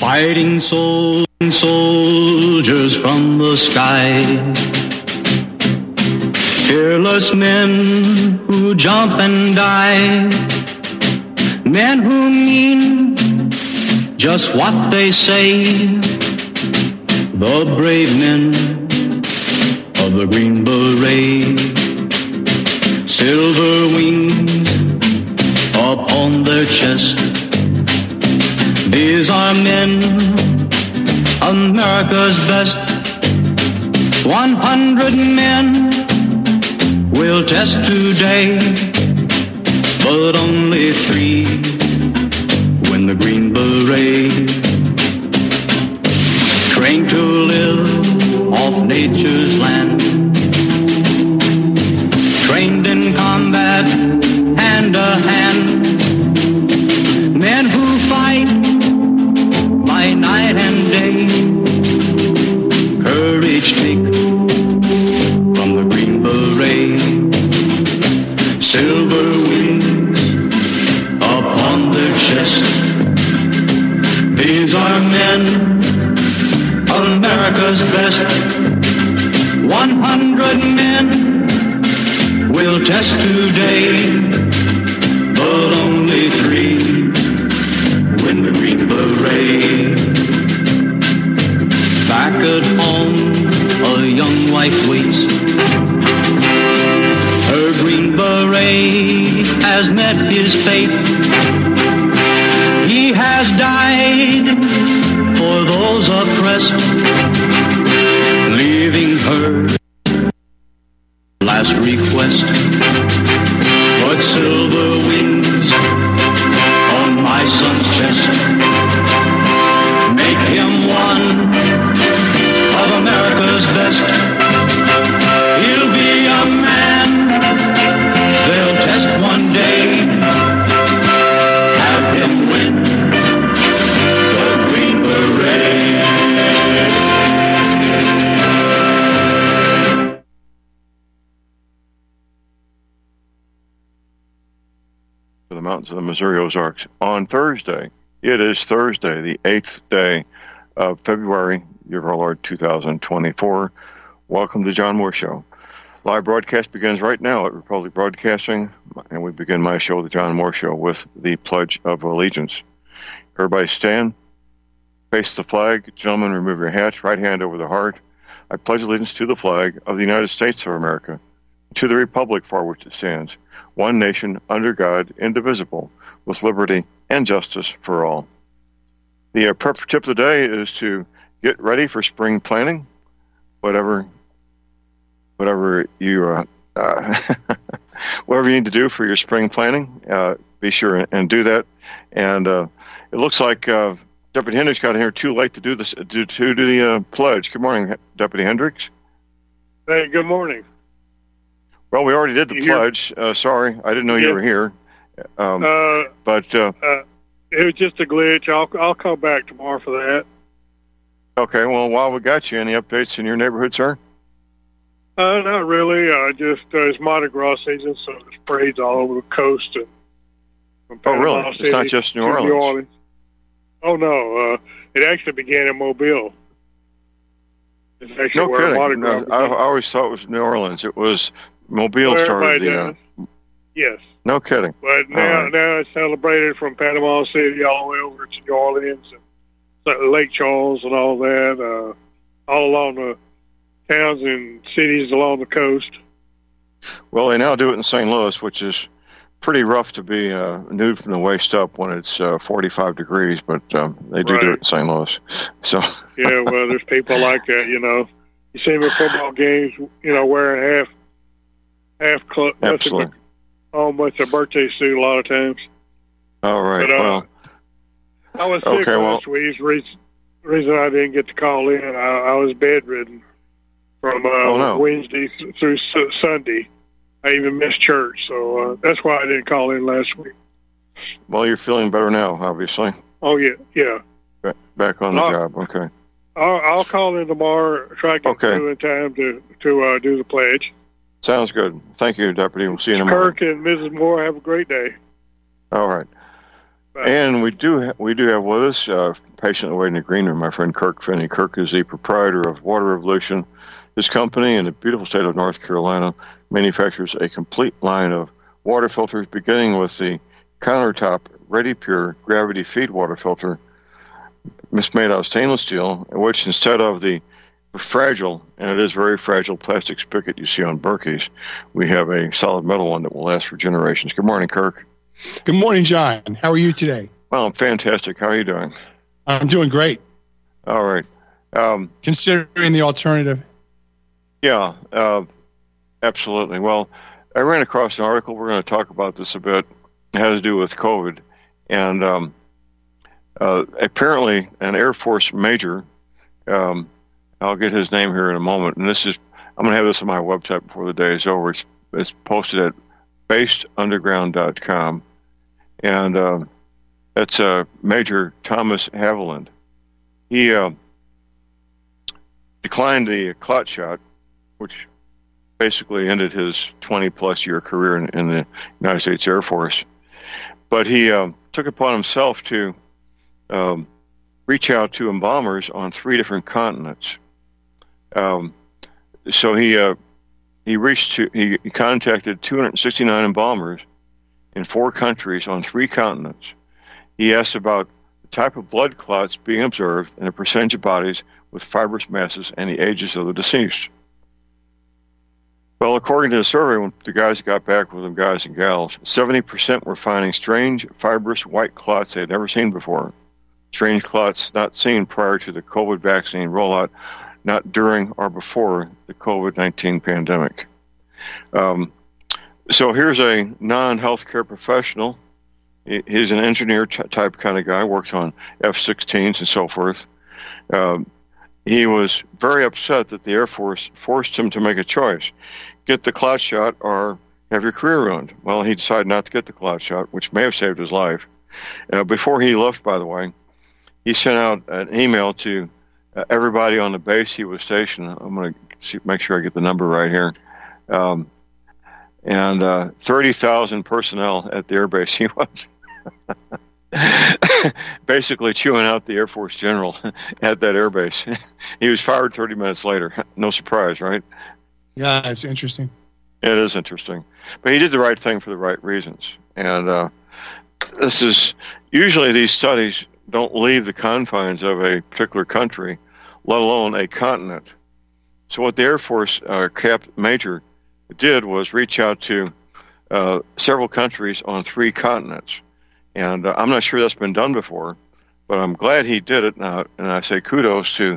Fighting soldiers from the sky. Fearless men who jump and die. Men who mean just what they say. The brave men of the Green Beret. Silver wings upon their chest. These are men, America's best. 100 men will test today, but only 3 win the Green Beret. Trained to live off nature's land. Trained in combat, hand to hand. Men who fight by night and day. Courage take from the Green Beret. Silver wings upon their chest. These are men, America's best. 100 men will test today, but only 3 win the Green Beret. Back at home, a young wife waits. Her Green Beret has met his fate. He has died for those oppressed, leaving her last request. Put silver wings on my son's chest. Make him one of America's best. He'll be a man they'll test one day. Have him win the Green Beret. The mountains of the Missouri Ozarks on Thursday. It is Thursday, the 8th day of February, year of our Lord 2024. Welcome to the John Moore Show. Live broadcast begins right now at Republic Broadcasting, and we begin my show, the John Moore Show, with the Pledge of Allegiance. Everybody stand, face the flag. Gentlemen, remove your hats, right hand over the heart. I pledge allegiance to the flag of the United States of America, to the republic for which it stands, one nation, under God, indivisible, with liberty and justice for all. The prep tip of the day is to get ready for spring planting, whatever you whatever you need to do for your spring planting. Be sure and do that. And it looks like Deputy Hendricks got here too late to do this to do the pledge. Good morning, Deputy Hendricks. Hey, good morning. Well, we already did the pledge. Sorry, I didn't know you were here. But it was just a glitch. I'll come back tomorrow for that. Okay. Well, while we got you, any updates in your neighborhood, sir? Not really. Just it's Mardi Gras season, so there's parades all over the coast. And from really? It's not just New Orleans. Oh no, it actually began in Mobile. It's actually no kidding. Mardi Gras I always thought it was New Orleans. It was Mobile started the. Yes. No kidding. But now it's celebrated from Panama City all the way over to New Orleans and Lake Charles and all that, all along the towns and cities along the coast. Well, they now do it in St. Louis, which is pretty rough to be nude from the waist up when it's 45 degrees, but they do it in St. Louis. So yeah, well, there's people like that, you know. You see them at football games, you know, wearing half clothes. Absolutely. Almost a birthday suit a lot of times. All right. But, well, I was sick last week. Reason I didn't get to call in, I was bedridden from Wednesday through Sunday. I even missed church, so that's why I didn't call in last week. Well, you're feeling better now, obviously. Oh yeah. Back on the job. Okay. I'll call in tomorrow. Try to get through in time to do the pledge. Sounds good. Thank you, Deputy. We'll see you tomorrow. Kirk and Mrs. Moore, have a great day. All right. And we do have with us patiently waiting in the green room, my friend Kirk Finney. Kirk is the proprietor of Water Revolution. His company in the beautiful state of North Carolina manufactures a complete line of water filters, beginning with the countertop Ready Pure gravity feed water filter, made out of stainless steel, which instead of the fragile, and it is very fragile, plastic spigot you see on Berkey's, we have a solid metal one that will last for generations. Good morning, Kirk. Good morning, John. How are you today? Well, I'm fantastic. How are you doing? I'm doing great. All right. Considering the alternative. Yeah, absolutely. Well, I ran across an article. We're going to talk about this a bit. It has to do with COVID. And apparently an Air Force major, I'll get his name here in a moment. And I'm going to have this on my website before the day is over. It's posted at basedunderground.com. And that's Major Thomas Haviland. He declined the clot shot, which basically ended his 20-plus year career in the United States Air Force. But he took upon himself to reach out to embalmers on 3 different continents. So he contacted 269 embalmers in 4 countries on 3 continents. He asked about the type of blood clots being observed and the percentage of bodies with fibrous masses and the ages of the deceased. Well, according to the survey, when the guys got back with them, guys and gals, 70% were finding strange, fibrous white clots they had never seen before. Strange clots not seen prior to the COVID vaccine rollout, not during or before the COVID-19 pandemic. So here's a non-healthcare professional. He's an engineer type kind of guy, works on F-16s and so forth. He was very upset that the Air Force forced him to make a choice. Get the clot shot or have your career ruined. Well, he decided not to get the clot shot, which may have saved his life. Before he left, by the way, he sent out an email to everybody on the base he was stationed. I'm going to make sure I get the number right here. 30,000 personnel at the air base he was. Basically chewing out the Air Force general at that air base. He was fired 30 minutes later. No surprise, right? Yeah, it's interesting. It is interesting. But he did the right thing for the right reasons. And this is usually these studies don't leave the confines of a particular country, let alone a continent. So what the Air Force major did was reach out to several countries on 3 continents. And I'm not sure that's been done before, but I'm glad he did it. And I say kudos to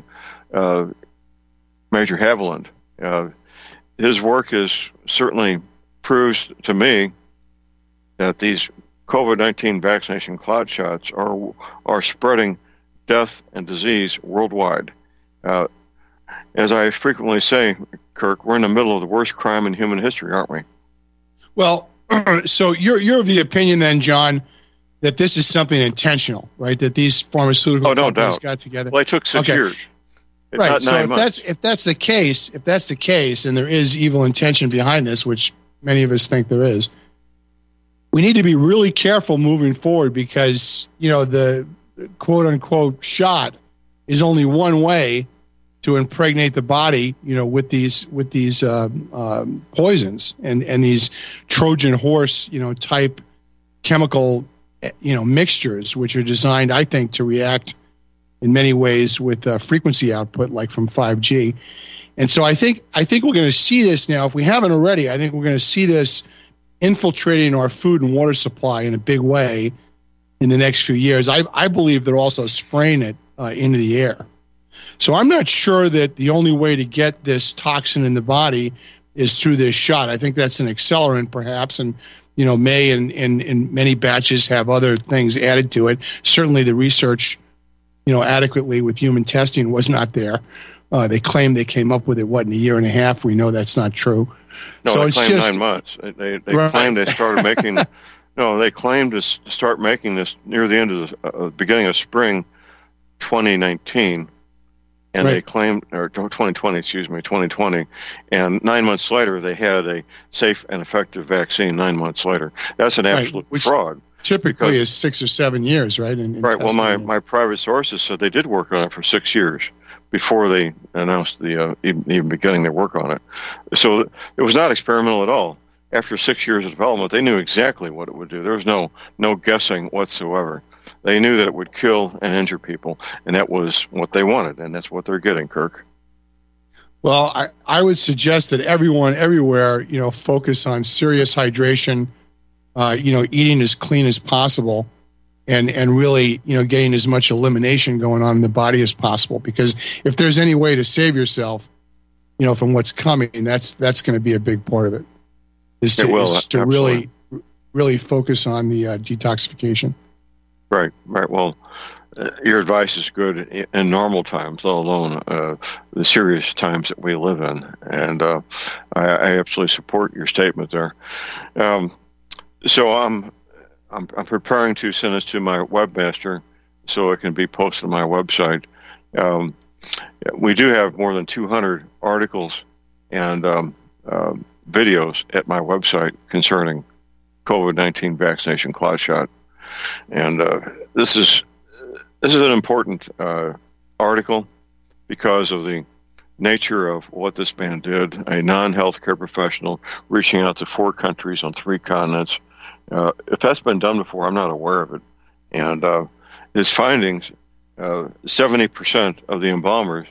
Major Haviland. His work certainly proves to me that these COVID-19 vaccination clot shots are spreading death and disease worldwide. As I frequently say, Kirk, we're in the middle of the worst crime in human history, aren't we? Well, so you're of the opinion then, John, that this is something intentional, right? That these pharmaceutical companies got together. Well, it took 6 years. Right. So if that's the case, and there is evil intention behind this, which many of us think there is, we need to be really careful moving forward because, the quote unquote shot is only one way to impregnate the body, with these poisons and these Trojan horse, type chemical, mixtures, which are designed, I think, to react in many ways with frequency output, like from 5G. And so I think we're going to see this now. If we haven't already, I think we're going to see this infiltrating our food and water supply in a big way in the next few years. I believe they're also spraying it into the air. So I'm not sure that the only way to get this toxin in the body is through this shot. I think that's an accelerant, perhaps, and may in many batches have other things added to it. Certainly the research, adequately with human testing was not there. They claimed they came up with it, in a year and a half. We know that's not true. No, so they claimed 9 months. They claimed they started making. No, they claimed to start making this near the end of the beginning of spring 2019. And they claimed, or 2020, 2020, and 9 months later they had a safe and effective vaccine. 9 months later, that's an absolute fraud. typically is 6 or 7 years, right? Right. Well, my private sources said they did work on it for 6 years before they announced even beginning their work on it. So it was not experimental at all. After 6 years of development, they knew exactly what it would do. There was no guessing whatsoever. They knew that it would kill and injure people, and that was what they wanted, and that's what they're getting, Kirk. Well, I would suggest that everyone everywhere, focus on serious hydration, eating as clean as possible, and really, getting as much elimination going on in the body as possible. Because if there's any way to save yourself, from what's coming, that's going to be a big part of it. Is to really focus on the detoxification. Right. Well, your advice is good in normal times, let alone the serious times that we live in. And I absolutely support your statement there. So I'm preparing to send this to my webmaster so it can be posted on my website. We do have more than 200 articles and videos at my website concerning COVID-19 vaccination clot shot. And this is an important article because of the nature of what this man did, a non-healthcare professional reaching out to 4 countries on 3 continents. If that's been done before, I'm not aware of it. And his findings, 70% of the embalmers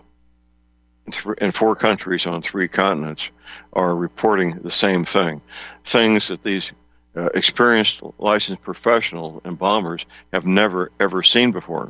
in 4 countries on 3 continents are reporting the same thing, things that these experienced licensed professional embalmers have never, ever seen before.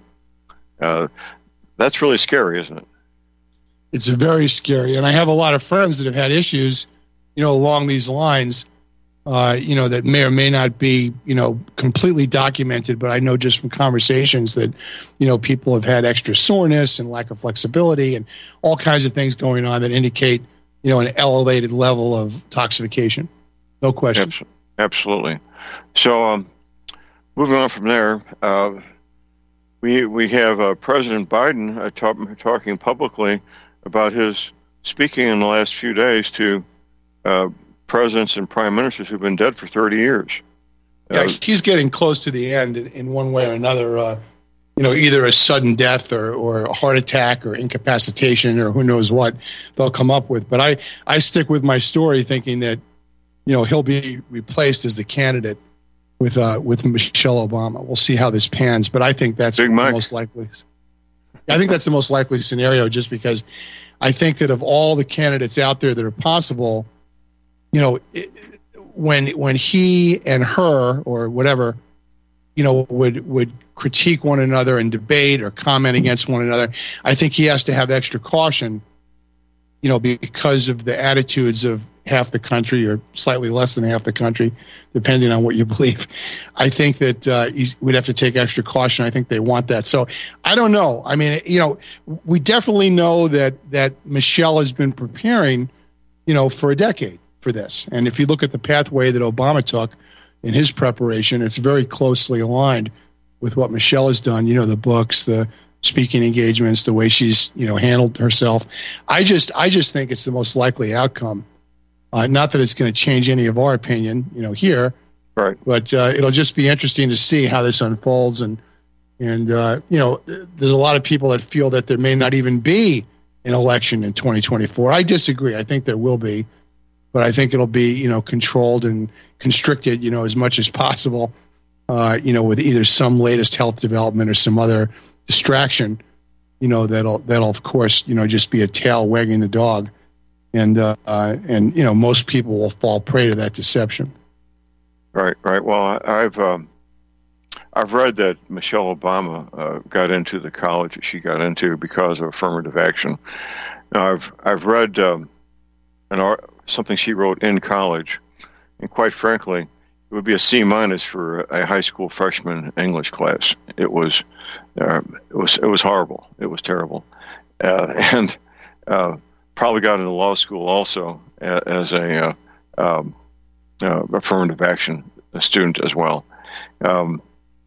That's really scary, isn't it? It's very scary. And I have a lot of friends that have had issues, along these lines, that may or may not be, completely documented, but I know just from conversations that, people have had extra soreness and lack of flexibility and all kinds of things going on that indicate, an elevated level of toxification. No question. Absolutely. So, moving on from there, we have President Biden talking publicly about his speaking in the last few days to presidents and prime ministers who've been dead for 30 years. Yeah, he's getting close to the end in one way or another. Either a sudden death or a heart attack or incapacitation or who knows what they'll come up with. But I stick with my story thinking that, he'll be replaced as the candidate with Michelle Obama. We'll see how this pans, but I think that's the most likely. I think that's the most likely scenario, just because I think that of all the candidates out there that are possible, when he and her or whatever, would critique one another and debate or comment against one another, I think he has to have extra caution, because of the attitudes of half the country or slightly less than half the country, depending on what you believe. I think that we'd have to take extra caution. I think they want that. So I don't know. I mean, we definitely know that Michelle has been preparing, for a decade for this. And if you look at the pathway that Obama took in his preparation, it's very closely aligned with what Michelle has done. The books, the speaking engagements, the way she's, handled herself. I just think it's the most likely outcome. Not that it's going to change any of our opinion, here, right? But it'll just be interesting to see how this unfolds. And there's a lot of people that feel that there may not even be an election in 2024. I disagree. I think there will be, but I think it'll be, controlled and constricted, as much as possible, with either some latest health development or some other distraction, that'll of course, just be a tail wagging the dog. And most people will fall prey to that deception. Right. Well, I've read that Michelle Obama got into the college that she got into because of affirmative action. Now, I've read something she wrote in college, and quite frankly, it would be a C- for a high school freshman English class. It was horrible. It was terrible, and probably got into law school also as a affirmative action student as well. Well,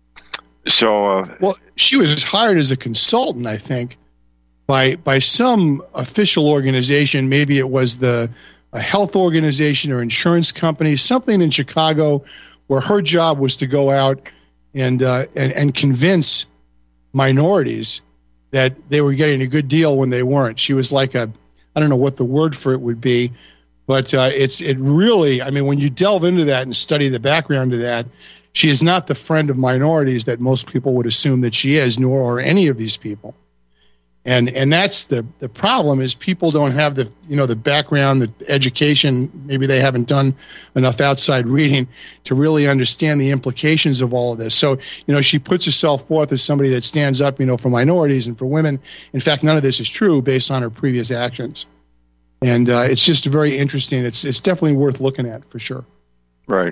she was hired as a consultant, I think, by some official organization. Maybe it was a health organization or insurance company, something in Chicago, where her job was to go out and convince minorities that they were getting a good deal when they weren't. She was like I don't know what the word for it would be, but it really, I mean, when you delve into that and study the background of that, she is not the friend of minorities that most people would assume that she is, nor are any of these people. And that's the problem, is people don't have the background, the education. Maybe they haven't done enough outside reading to really understand the implications of all of this. So, she puts herself forth as somebody that stands up, for minorities and for women. In fact, none of this is true based on her previous actions. And it's just very interesting. It's definitely worth looking at for sure. Right.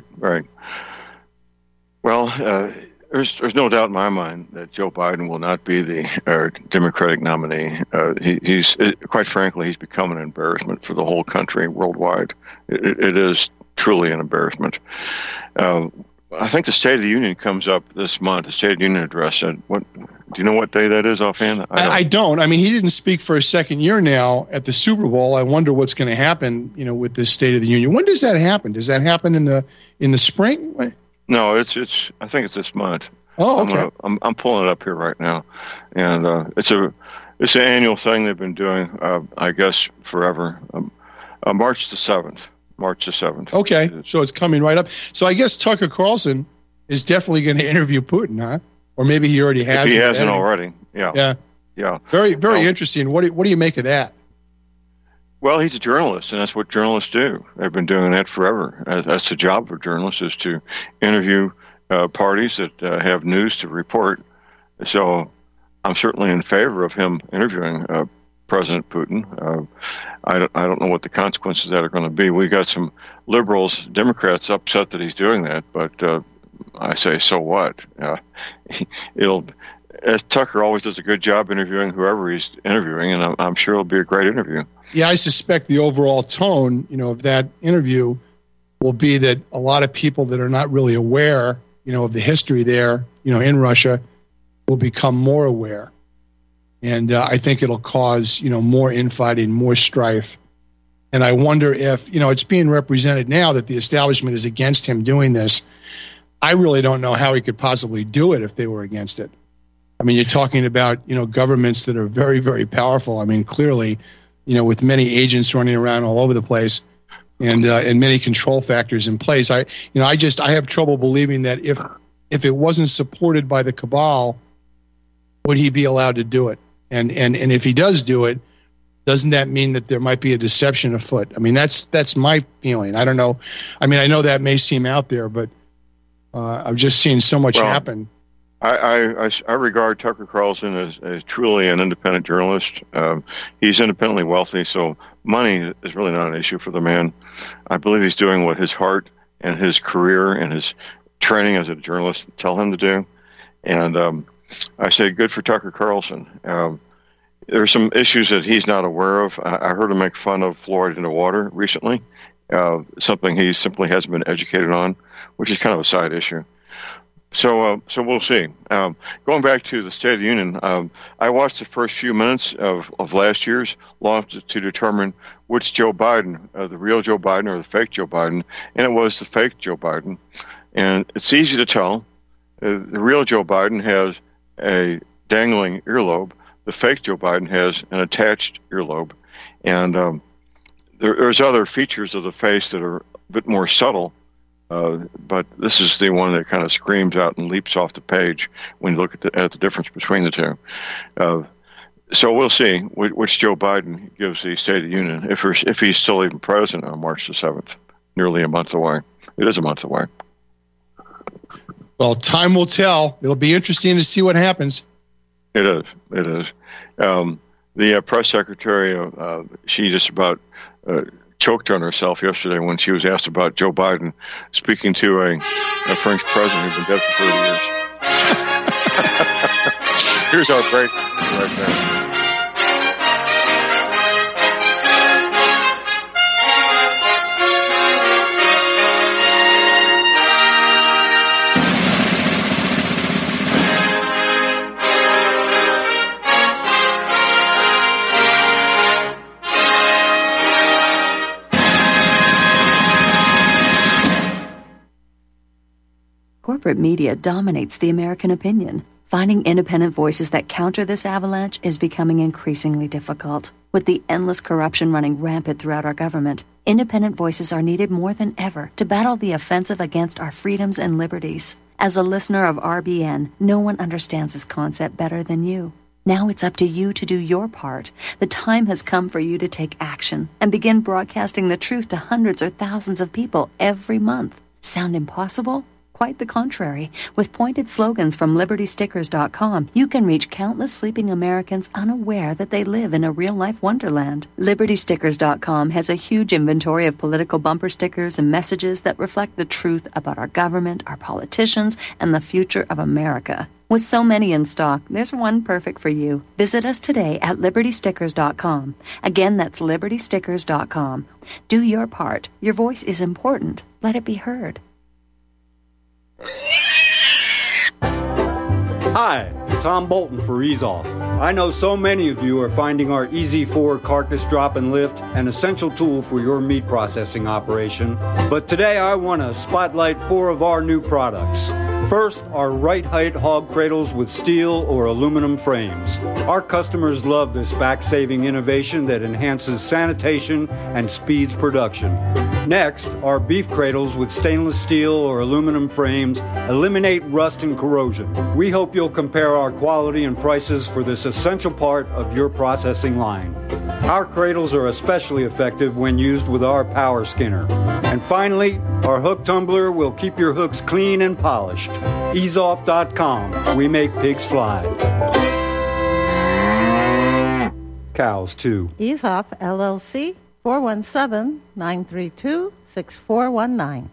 Well, there's no doubt in my mind that Joe Biden will not be the Democratic nominee. He's quite frankly, he's become an embarrassment for the whole country worldwide. It is truly an embarrassment. I think the State of the Union comes up this month. The State of the Union address. Do you know what day that is offhand? I don't. I mean, he didn't speak for a second year now at the Super Bowl. I wonder what's going to happen, with this State of the Union. When does that happen? Does that happen in the spring? No, it's. I think it's this month. Oh, okay. I'm pulling it up here right now, and it's an annual thing they've been doing, I guess, forever. March the 7th. Okay, so it's coming right up. So I guess Tucker Carlson is definitely going to interview Putin, huh? Or maybe he already has. If he hasn't already, yeah. Very interesting. What do you make of that? Well, he's a journalist, and that's what journalists do. They've been doing that forever. That's the job of journalists, is to interview parties that have news to report. So I'm certainly in favor of him interviewing President Putin. I don't know what the consequences of that are going to be. We got some liberals, Democrats, upset that he's doing that, but I say, so what? Tucker always does a good job interviewing whoever he's interviewing, and I'm sure it'll be a great interview. Yeah, I suspect the overall tone, of that interview will be that a lot of people that are not really aware, of the history there, in Russia, will become more aware. And I think it'll cause, more infighting, more strife. And I wonder if, it's being represented now that the establishment is against him doing this. I really don't know how he could possibly do it if they were against it. I mean, you're talking about, governments that are very, very powerful. I mean, clearly, with many agents running around all over the place and many control factors in place. I have trouble believing that if it wasn't supported by the cabal, would he be allowed to do it? And if he does do it, doesn't that mean that there might be a deception afoot? I mean, that's my feeling. I don't know. I mean, I know that may seem out there, but I've just seen so much happen. I regard Tucker Carlson as truly an independent journalist. He's independently wealthy, so money is really not an issue for the man. I believe he's doing what his heart and his career and his training as a journalist tell him to do. And I say good for Tucker Carlson. There are some issues that he's not aware of. I heard him make fun of fluoride in the water recently, something he simply hasn't been educated on, which is kind of a side issue. So we'll see. Going back to the State of the Union, I watched the first few minutes of last year's long to determine which Joe Biden, the real Joe Biden or the fake Joe Biden, and it was the fake Joe Biden. And it's easy to tell. The real Joe Biden has a dangling earlobe. The fake Joe Biden has an attached earlobe. And there's other features of the face that are a bit more subtle. But this is the one that kind of screams out and leaps off the page when you look at the difference between the two. So we'll see which Joe Biden gives the State of the Union, if he's still even president on March the 7th, nearly a month away. It is a month away. Well, time will tell. It'll be interesting to see what happens. It is. The press secretary, she just about choked on herself yesterday when she was asked about Joe Biden speaking to a French president who's been dead for 30 years. Here's our break right there. corporate media dominates the American opinion. Finding independent voices that counter this avalanche is becoming increasingly difficult. With the endless corruption running rampant throughout our government, independent voices are needed more than ever to battle the offensive against our freedoms and liberties. As a listener of RBN, no one understands this concept better than you. Now it's up to you to do your part. The time has come for you to take action and begin broadcasting the truth to hundreds or thousands of people every month. Sound impossible? Quite the contrary. With pointed slogans from LibertyStickers.com, you can reach countless sleeping Americans unaware that they live in a real-life wonderland. LibertyStickers.com has a huge inventory of political bumper stickers and messages that reflect the truth about our government, our politicians, and the future of America. With so many in stock, there's one perfect for you. Visit us today at LibertyStickers.com. Again, that's LibertyStickers.com. Do your part. Your voice is important. Let it be heard. Hi, Tom Bolton for EaseOff. I know so many of you are finding our EZ4 carcass drop and lift an essential tool for your meat processing operation, but today I want to spotlight 4 of our new products. First, our right height hog cradles with steel or aluminum frames. Our customers love this back-saving innovation that enhances sanitation and speeds production. Next, our beef cradles with stainless steel or aluminum frames eliminate rust and corrosion. We hope you'll compare our quality and prices for this essential part of your processing line. Our cradles are especially effective when used with our power skinner. And finally, our hook tumbler will keep your hooks clean and polished. EaseOff.com. We make pigs fly. Cows, too. EaseOff, LLC, 417-932-6419.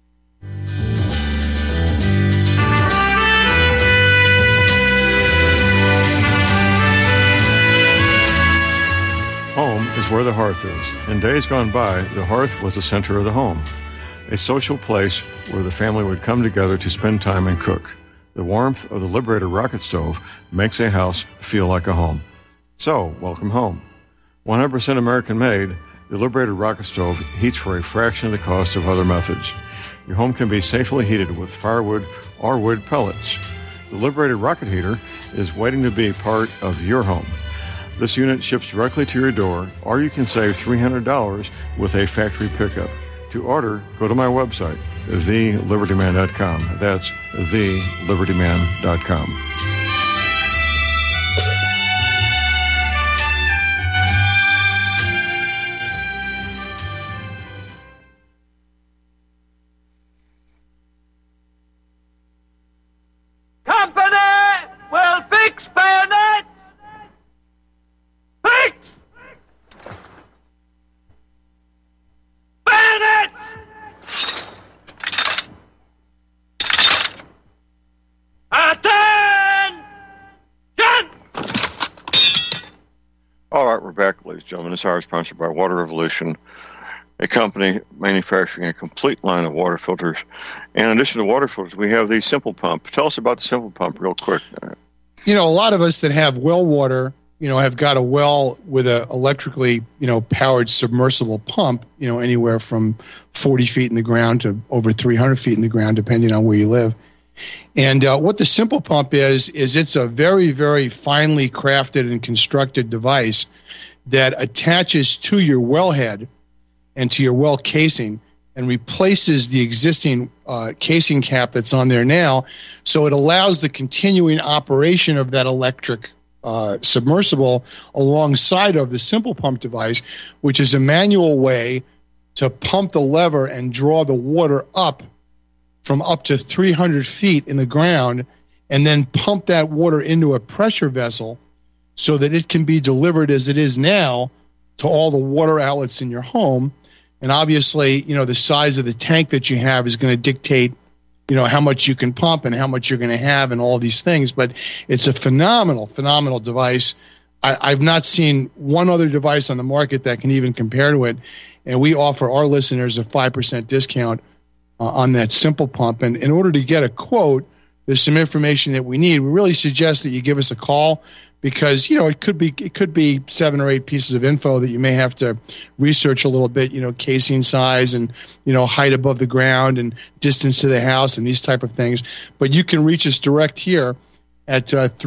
Home is where the hearth is. In days gone by, the hearth was the center of the home, a social place where the family would come together to spend time and cook. The warmth of the Liberator rocket stove makes a house feel like a home. So, welcome home. 100% American-made, the Liberator rocket stove heats for a fraction of the cost of other methods. Your home can be safely heated with firewood or wood pellets. The Liberator rocket heater is waiting to be part of your home. This unit ships directly to your door, or you can save $300 with a factory pickup. To order, go to my website, thelibertyman.com. That's thelibertyman.com. Company will fix bayonets! Fix! Bayonets! Attention! All right, we're back, ladies and gentlemen. This hour is sponsored by Water Revolution, a company manufacturing a complete line of water filters. And in addition to water filters, we have the Simple Pump. Tell us about the Simple Pump real quick. You know, a lot of us that have well water, you know, have got a well with a electrically, you know, powered submersible pump, you know, anywhere from 40 feet in the ground to over 300 feet in the ground, depending on where you live. And what the Simple Pump is it's a very, very finely crafted and constructed device that attaches to your wellhead and to your well casing and replaces the existing casing cap that's on there now. So it allows the continuing operation of that electric submersible alongside of the Simple Pump device, which is a manual way to pump the lever and draw the water up from up to 300 feet in the ground and then pump that water into a pressure vessel so that it can be delivered as it is now to all the water outlets in your home. And obviously, you know, the size of the tank that you have is going to dictate, you know, how much you can pump and how much you're going to have and all these things. But it's a phenomenal, phenomenal device. I've not seen one other device on the market that can even compare to it. And we offer our listeners a 5% discount on that Simple Pump. And in order to get a quote, there's some information that we need, we really suggest that you give us a call, because it could be 7 or 8 pieces of info that you may have to research a little bit, casing size and height above the ground and distance to the house and these type of things. But you can reach us direct here at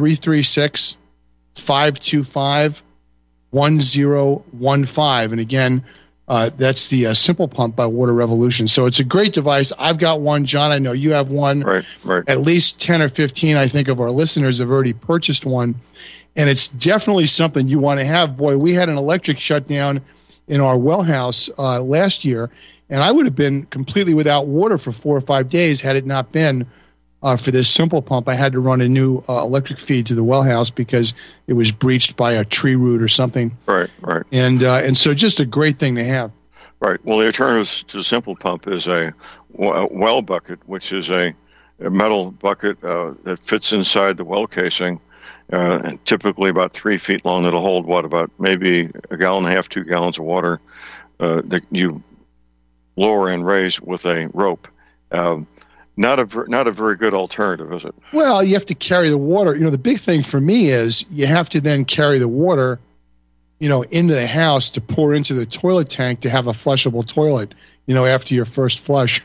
336-525-1015, and again, that's the Simple Pump by Water Revolution. So it's a great device. I've got one, John. I know you have one. Right. At least 10 or 15, I think, of our listeners have already purchased one, and it's definitely something you want to have. Boy, we had an electric shutdown in our well house last year, and I would have been completely without water for 4 or 5 days had it not been for this Simple Pump. I had to run a new electric feed to the well house because it was breached by a tree root or something. Right. And so just a great thing to have. Right. Well, the alternative to the Simple Pump is a well bucket, which is a metal bucket that fits inside the well casing, typically about 3 feet long. That'll hold about maybe 1.5 gallons, 2 gallons of water that you lower and raise with a rope. Not a very good alternative, is it? Well, you have to carry the water. The big thing for me is you have to then carry the water, into the house to pour into the toilet tank to have a flushable toilet, after your first flush.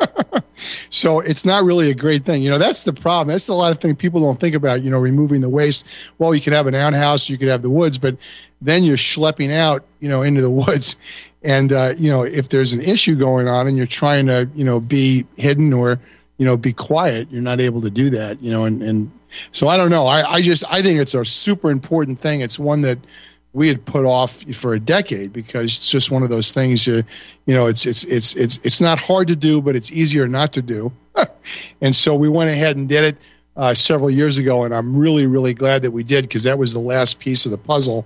So it's not really a great thing. That's the problem. That's a lot of things people don't think about, removing the waste. Well, you could have an outhouse, you could have the woods, but then you're schlepping out, into the woods. And, if there's an issue going on and you're trying to, be hidden or, be quiet, you're not able to do that, and so I don't know. I think it's a super important thing. It's one that we had put off for a decade because it's just one of those things, it's not hard to do, but it's easier not to do. And so we went ahead and did it several years ago, and I'm really, really glad that we did, because that was the last piece of the puzzle,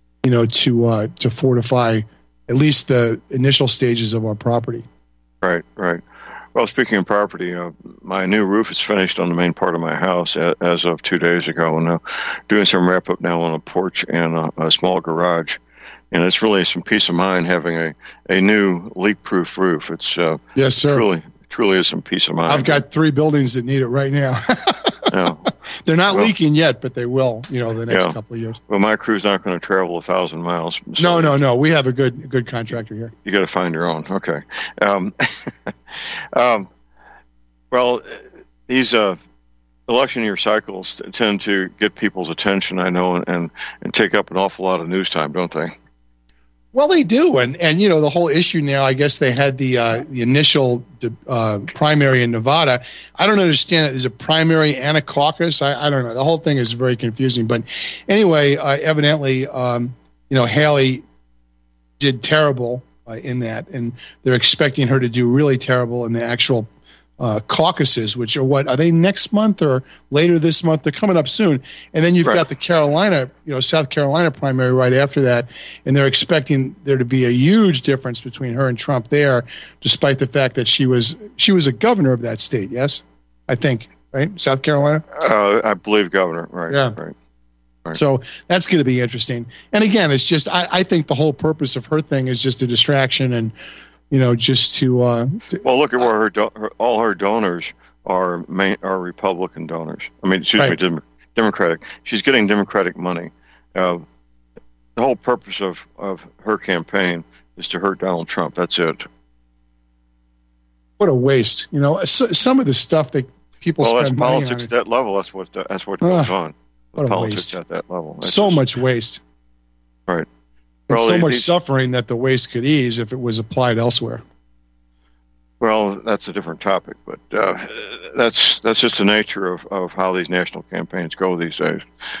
to fortify at least the initial stages of our property. Right. Well, speaking of property, my new roof is finished on the main part of my house as of 2 days ago, and doing some wrap up now on a porch and a small garage. And it's really some peace of mind having a new leak-proof roof. It's yes, sir. Truly is some peace of mind. I've got 3 buildings that need it right now. Yeah. They're not leaking yet, but they will, the next couple of years. Well, my crew's not going to travel 1,000 miles. So no. We have a good contractor here. You got to find your own. Okay. Well, these election year cycles tend to get people's attention, I know, and take up an awful lot of news time, don't they? Well, they do, and the whole issue now. I guess they had the initial primary in Nevada. I don't understand it. There's a primary and a caucus. I don't know. The whole thing is very confusing. But anyway, evidently, Haley did terrible in that, and they're expecting her to do really terrible in the actual caucuses, which are they next month or later this month? They're coming up soon. And then you've got the Carolina, South Carolina primary right after that. And they're expecting there to be a huge difference between her and Trump there, despite the fact that she was a governor of that state. Yes, I think, right? South Carolina? I believe governor. Right. Yeah. Right. So that's going to be interesting. And again, it's just, I think the whole purpose of her thing is just a distraction and, just to well, look at where all her donors are Republican donors. I mean, Democratic. She's getting Democratic money. The whole purpose of her campaign is to hurt Donald Trump. That's it. What a waste! Some of the stuff that people spend money on. Politics at that level. That's what goes on. Politics at that level. So much waste. Right. And so much suffering that the waste could ease if it was applied elsewhere. Well, that's a different topic, but that's just the nature of how these national campaigns go these days.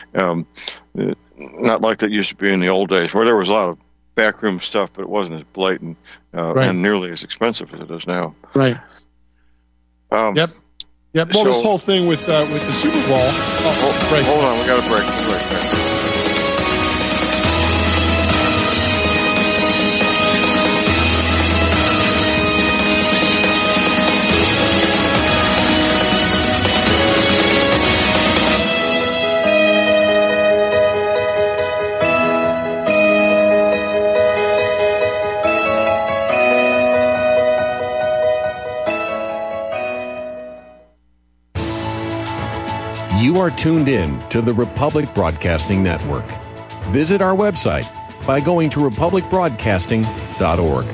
Not like that used to be in the old days, where there was a lot of backroom stuff, but it wasn't as blatant and nearly as expensive as it is now. Right. Yep. Well, this whole thing with the Super Bowl. Hold on, we got a break. You are tuned in to the Republic Broadcasting Network. Visit our website by going to republicbroadcasting.org.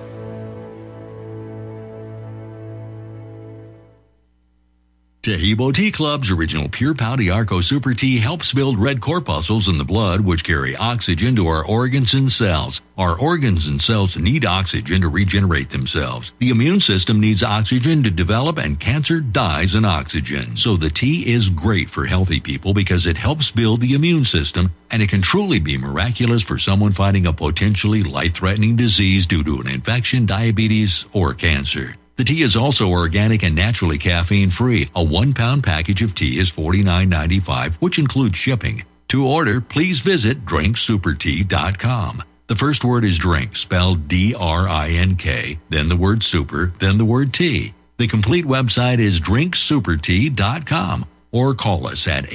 Tahibo Tea Club's original Pure Pouty Arco Super Tea helps build red corpuscles in the blood, which carry oxygen to our organs and cells. Our organs and cells need oxygen to regenerate themselves. The immune system needs oxygen to develop, and cancer dies in oxygen. So the tea is great for healthy people because it helps build the immune system, and it can truly be miraculous for someone fighting a potentially life-threatening disease due to an infection, diabetes, or cancer. The tea is also organic and naturally caffeine-free. A 1-pound package of tea is $49.95, which includes shipping. To order, please visit drinksupertea.com. The first word is drink, spelled D-R-I-N-K, then the word super, then the word tea. The complete website is drinksupertea.com. Or call us at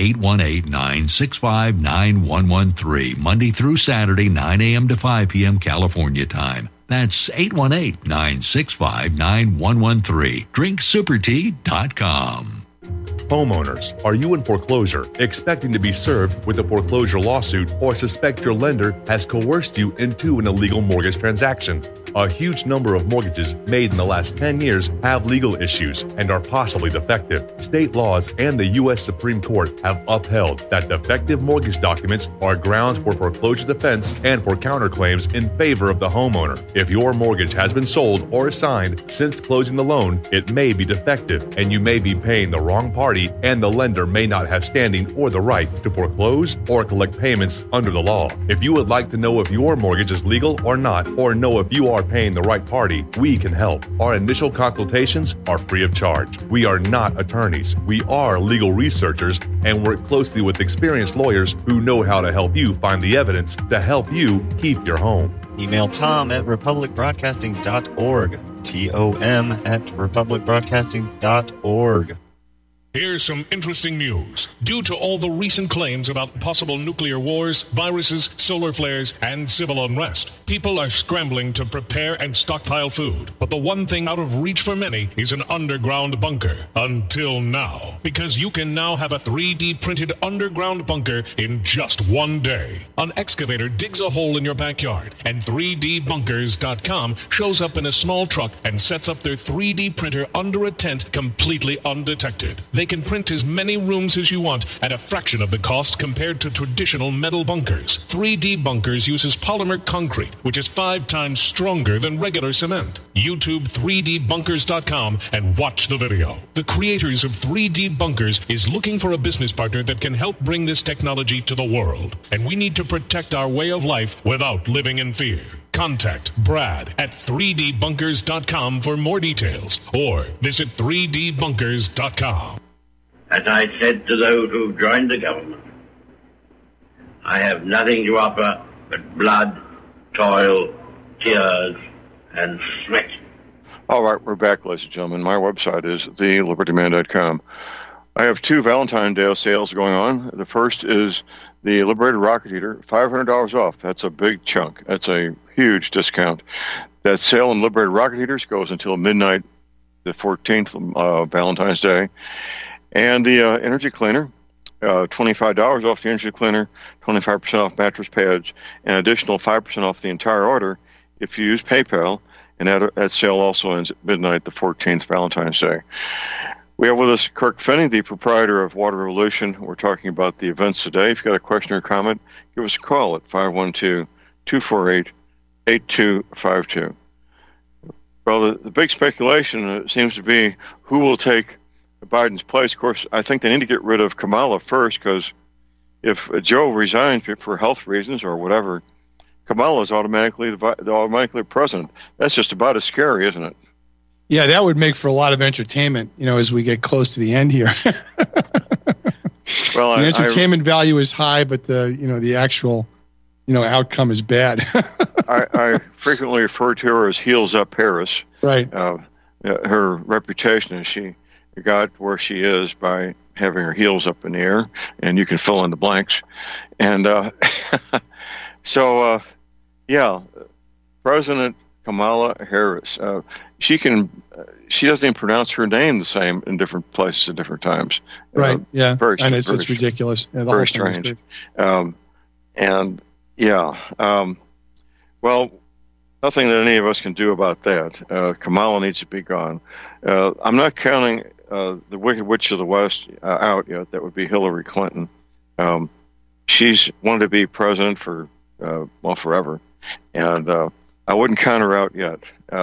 818-965-9113, Monday through Saturday, 9 a.m. to 5 p.m. California time. That's 818-965-9113. drinksupertea.com. Homeowners, are you in foreclosure, expecting to be served with a foreclosure lawsuit, or suspect your lender has coerced you into an illegal mortgage transaction? A huge number of mortgages made in the last 10 years have legal issues and are possibly defective. State laws and the U.S. Supreme Court have upheld that defective mortgage documents are grounds for foreclosure defense and for counterclaims in favor of the homeowner. If your mortgage has been sold or assigned since closing the loan, it may be defective and you may be paying the wrong party, and the lender may not have standing or the right to foreclose or collect payments under the law. If you would like to know if your mortgage is legal or not, or know if you are paying the right party, we can help. Our initial consultations are free of charge. We are not attorneys. We are legal researchers and work closely with experienced lawyers who know how to help you find the evidence to help you keep your home. Email Tom at republicbroadcasting.org. TOM@republicbroadcasting.org. Here's some interesting news. Due to all the recent claims about possible nuclear wars, viruses, solar flares, and civil unrest, people are scrambling to prepare and stockpile food. But the one thing out of reach for many is an underground bunker. Until now. Because you can now have a 3D printed underground bunker in just one day. An excavator digs a hole in your backyard, and 3dbunkers.com shows up in a small truck and sets up their 3D printer under a tent completely undetected. They can print as many rooms as you want at a fraction of the cost compared to traditional metal bunkers. 3D Bunkers uses polymer concrete, which is 5 times stronger than regular cement. YouTube 3dbunkers.com and watch the video. The creators of 3D Bunkers is looking for a business partner that can help bring this technology to the world. And we need to protect our way of life without living in fear. Contact Brad at 3dbunkers.com for more details, or visit 3dbunkers.com. As I said to those who joined the government, I have nothing to offer but blood, toil, tears, and sweat. All right, we're back, ladies and gentlemen. My website is thelibertyman.com. I have 2 Valentine's Day sales going on. The first is the Liberated Rocket Heater, $500 off. That's a big chunk. That's a huge discount. That sale on Liberated Rocket Heaters goes until midnight, the 14th, Valentine's Day. And the Energy Cleaner, $25 off the Energy Cleaner, 25% off mattress pads, and additional 5% off the entire order if you use PayPal. And that sale also ends at midnight, the 14th, Valentine's Day. We have with us Kirk Finney, the proprietor of Water Revolution. We're talking about the events today. If you've got a question or comment, give us a call at 512-248-8252. Well, the big speculation seems to be who will take Biden's place. Of course, I think they need to get rid of Kamala first, because if Joe resigns for health reasons or whatever, Kamala is automatically president. That's just about as scary, isn't it? Yeah, that would make for a lot of entertainment, as we get close to the end here. Well, the entertainment value is high, but the actual, outcome is bad. I frequently refer to her as Heels Up Harris. Right. Her reputation is she got where she is by having her heels up in the air, and you can fill in the blanks. And President Kamala Harris. She doesn't even pronounce her name the same in different places at different times. Right. Yeah. And it's ridiculous. Yeah, very strange. Well, nothing that any of us can do about that. Kamala needs to be gone. I'm not counting the Wicked Witch of the West out yet. That would be Hillary Clinton. She's wanted to be president for forever, and I wouldn't count her out yet.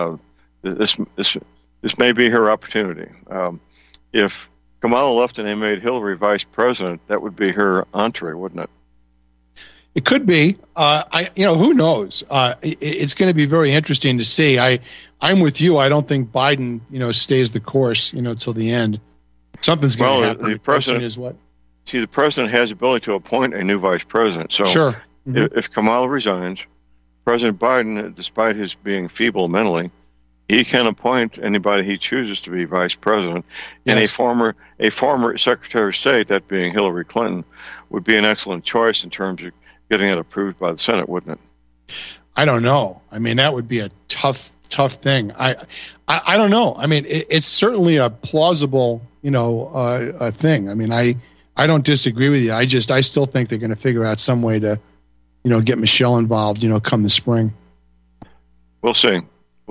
This may be her opportunity. If Kamala left and they made Hillary vice president, that would be her entree, wouldn't it? It could be. Who knows? It's going to be very interesting to see. I'm with you. I don't think Biden, stays the course, till the end. Something's going to happen. The president is what? See, the president has the ability to appoint a new vice president. So sure. Mm-hmm. If Kamala resigns, President Biden, despite his being feeble mentally, he can appoint anybody he chooses to be vice president. Yes. And a former Secretary of State, that being Hillary Clinton, would be an excellent choice in terms of getting it approved by the Senate, wouldn't it? I don't know. I mean, that would be a tough thing. I don't know. I mean, it's certainly a plausible, a thing. I mean, I don't disagree with you. I still think they're going to figure out some way to, get Michelle involved, come the spring. We'll see.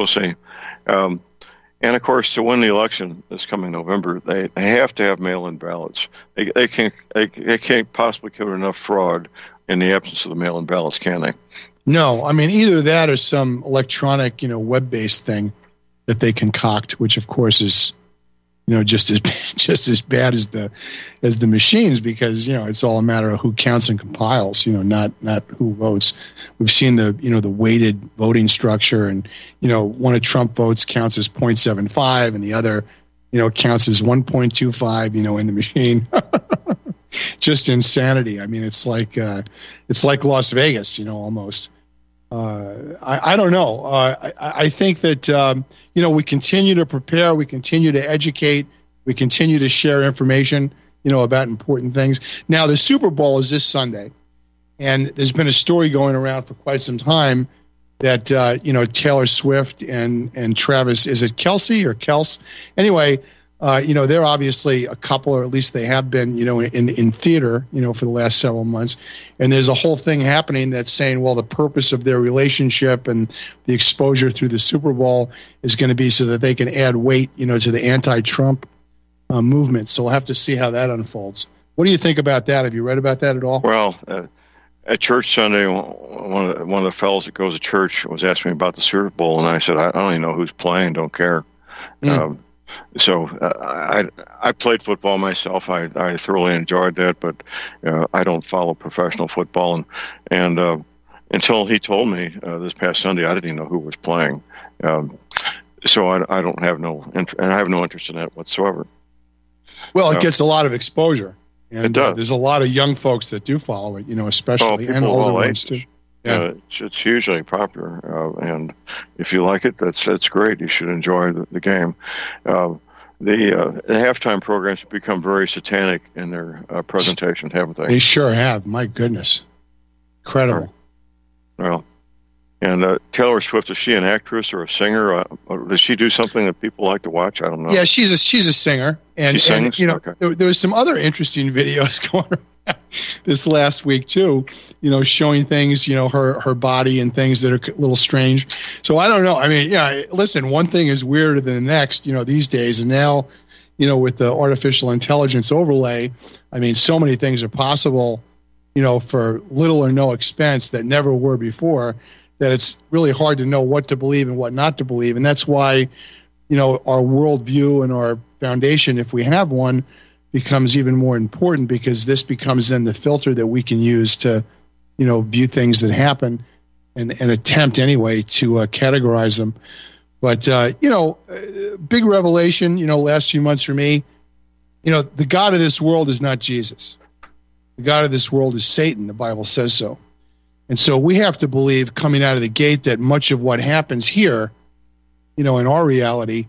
And of course, to win the election this coming November, they have to have mail-in ballots. They can't possibly commit enough fraud in the absence of the mail-in ballots, can they? No, I mean either that or some electronic, web-based thing that they concoct, which of course is, just as bad as the machines, because it's all a matter of who counts and compiles, not who votes. We've seen the weighted voting structure, and one of Trump votes counts as 0.75, and the other counts as 1.25, in the machine. Just insanity. I mean, it's like Las Vegas, almost. I don't know. I think that, we continue to prepare, we continue to educate, we continue to share information, about important things. Now, the Super Bowl is this Sunday, and there's been a story going around for quite some time that, Taylor Swift and Travis, is it Kelce or Kels? Anyway, they're obviously a couple, or at least they have been, in theater, for the last several months. And there's a whole thing happening that's saying, well, the purpose of their relationship and the exposure through the Super Bowl is going to be so that they can add weight, to the anti-Trump movement. So we'll have to see how that unfolds. What do you think about that? Have you read about that at all? Well, at church Sunday, one of the fellows that goes to church was asking me about the Super Bowl, and I said, I don't even know who's playing, don't care. So I played football myself. I thoroughly enjoyed that, but I don't follow professional football. And until he told me this past Sunday, I didn't even know who was playing. So I don't have I have no interest in that whatsoever. Well, it gets a lot of exposure. And it does. There's a lot of young folks that do follow it, especially, and older ones too. Yeah. It's hugely popular, and if you like it, that's great. You should enjoy the game. The halftime programs have become very satanic in their presentation, haven't they? They sure have. My goodness, incredible. Well, and Taylor Swift, is she an actress or a singer? Or does she do something that people like to watch? I don't know. Yeah, she's a singer, and, she sings? Okay. there was some other interesting videos going around this last week too, showing things, her body and things that are a little strange. So I don't know. I mean, listen, one thing is weirder than the next, these days. And now, with the artificial intelligence overlay, I mean, so many things are possible, for little or no expense that never were before, that it's really hard to know what to believe and what not to believe. And that's why, our worldview and our foundation, if we have one, becomes even more important, because this becomes then the filter that we can use to, view things that happen and attempt anyway to categorize them. But, big revelation, last few months for me, the God of this world is not Jesus. The God of this world is Satan. The Bible says so. And so we have to believe coming out of the gate that much of what happens here, in our reality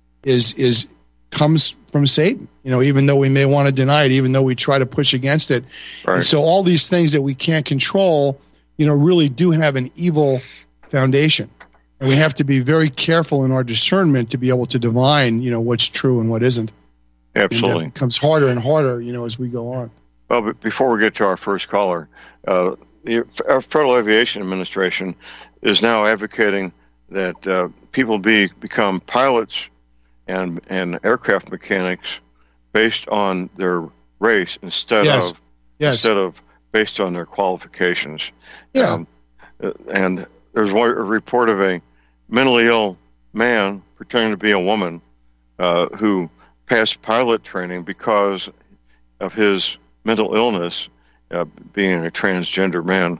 comes from Satan, even though we may want to deny it, even though we try to push against it. Right. And so all these things that we can't control, really do have an evil foundation. And we have to be very careful in our discernment to be able to divine, what's true and what isn't. Absolutely. And it becomes harder and harder, as we go on. Well, but before we get to our first caller, the Federal Aviation Administration is now advocating that people become pilots and aircraft mechanics based on their race instead of based on their qualifications. Yeah. And there's a report of a mentally ill man pretending to be a woman who passed pilot training because of his mental illness, being a transgender man.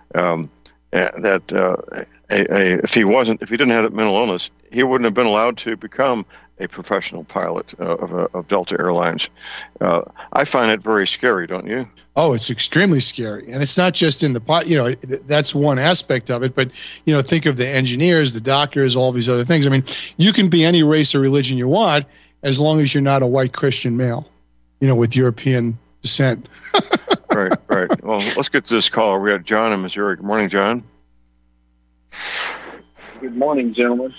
If he didn't have that mental illness, he wouldn't have been allowed to become a professional pilot of Delta Airlines. I find it very scary, don't you? Oh, it's extremely scary. And it's not just in the, that's one aspect of it, but, think of the engineers, the doctors, all these other things. I mean, you can be any race or religion you want as long as you're not a white Christian male, with European descent. Right. Well, let's get to this caller. We got John in Missouri. Good morning, John. Good morning, gentlemen.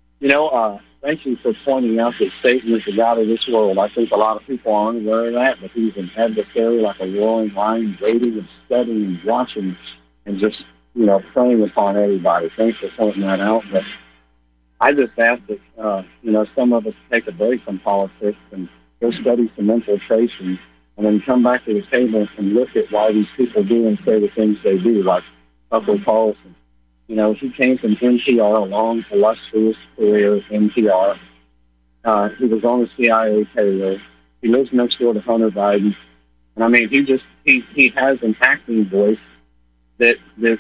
Thank you for pointing out that Satan is the God of this world. I think a lot of people aren't aware of that, but he's an adversary like a roaring lion, waiting and studying and watching and just, preying upon everybody. Thanks for pointing that out. But I just ask that, some of us take a break from politics and go study some infiltration and then come back to the table and look at why these people do and say the things they do, like Tucker Carlson. He came from NPR, a long, illustrious career at NPR. He was on the CIA payroll. He lives next door to Hunter Biden. And, I mean, he has an acting voice that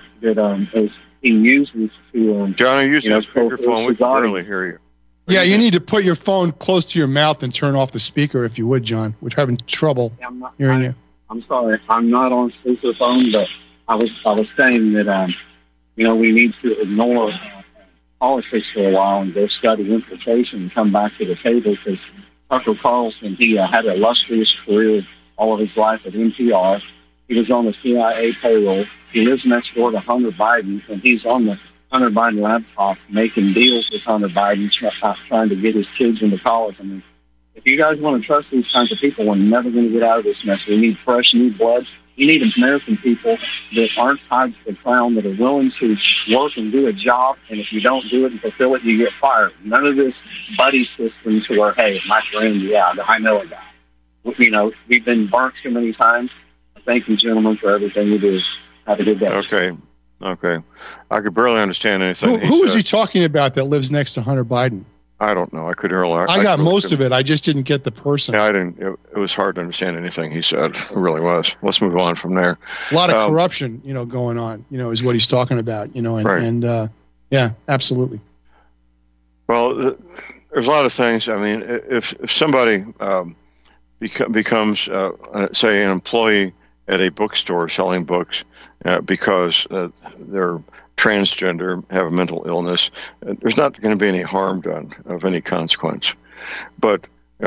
he uses to... John, are you using a speakerphone? We can barely hear you. Yeah, you need to put your phone close to your mouth and turn off the speaker if you would, John. We're having trouble hearing you. I'm sorry. I'm not on speakerphone, but I was saying that... we need to ignore politics for a while and go study infiltration and come back to the table because Tucker Carlson, he had an illustrious career all of his life at NPR. He was on the CIA payroll. He lives next door to Hunter Biden, and he's on the Hunter Biden laptop making deals with Hunter Biden, trying to get his kids into college. I mean, if you guys want to trust these kinds of people, we're never going to get out of this mess. We need fresh, new blood. You need American people that aren't tied to the crown, that are willing to work and do a job, and if you don't do it and fulfill it, you get fired. None of this buddy system to where, hey, my friend, yeah, I know a guy. We've been burnt too many times. Thank you, gentlemen, for everything you do. Have a good day. Okay. I could barely understand anything. Who is he talking about that lives next to Hunter Biden? I don't know. I could hear a lot. I got most of it. I just didn't get the person. Yeah, I didn't. It was hard to understand anything he said. It really was. Let's move on from there. A lot of corruption, going on, is what he's talking about, and yeah, absolutely. Well, there's a lot of things. I mean, if somebody becomes, say, an employee at a bookstore selling books because they're transgender, have a mental illness, there's not going to be any harm done of any consequence. But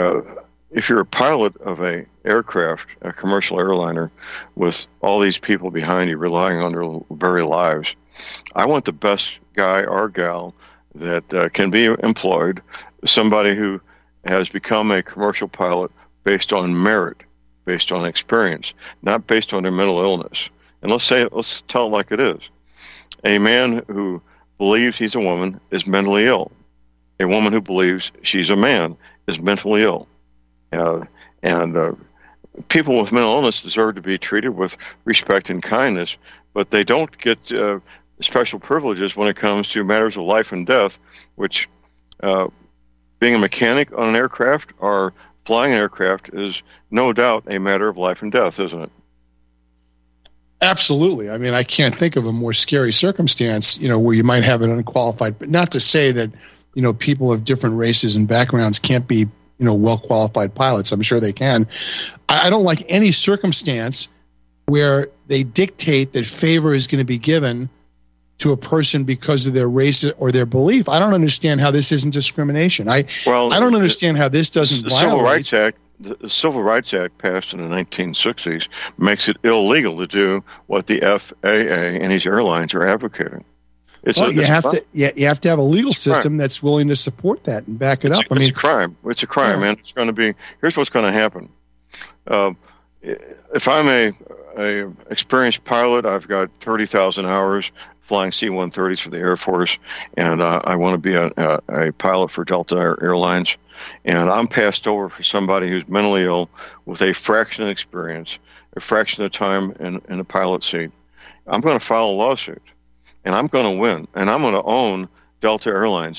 if you're a pilot of a aircraft, a commercial airliner, with all these people behind you relying on their very lives, I want the best guy or gal that can be employed, somebody who has become a commercial pilot based on merit, based on experience, not based on their mental illness. And let's tell it like it is. A man who believes he's a woman is mentally ill. A woman who believes she's a man is mentally ill. And people with mental illness deserve to be treated with respect and kindness, but they don't get special privileges when it comes to matters of life and death, which being a mechanic on an aircraft or flying an aircraft is no doubt a matter of life and death, isn't it? Absolutely. I mean, I can't think of a more scary circumstance, where you might have an unqualified, but not to say that, people of different races and backgrounds can't be, well-qualified pilots. I'm sure they can. I don't like any circumstance where they dictate that favor is going to be given to a person because of their race or their belief. I don't understand how this isn't discrimination. I don't understand how this doesn't violate. The Civil Rights Act passed in the 1960s makes it illegal to do what the FAA and these airlines are advocating. You have to have a legal system that's willing to support that and back it up. It's a crime. It's a crime, man. It's going to be. Here's what's going to happen. If I'm a experienced pilot, I've got 30,000 hours flying C-130s for the Air Force, and I want to be a pilot for Delta Airlines, and I'm passed over for somebody who's mentally ill with a fraction of experience, a fraction of time in a pilot seat. I'm going to file a lawsuit, and I'm going to win, and I'm going to own Delta Airlines.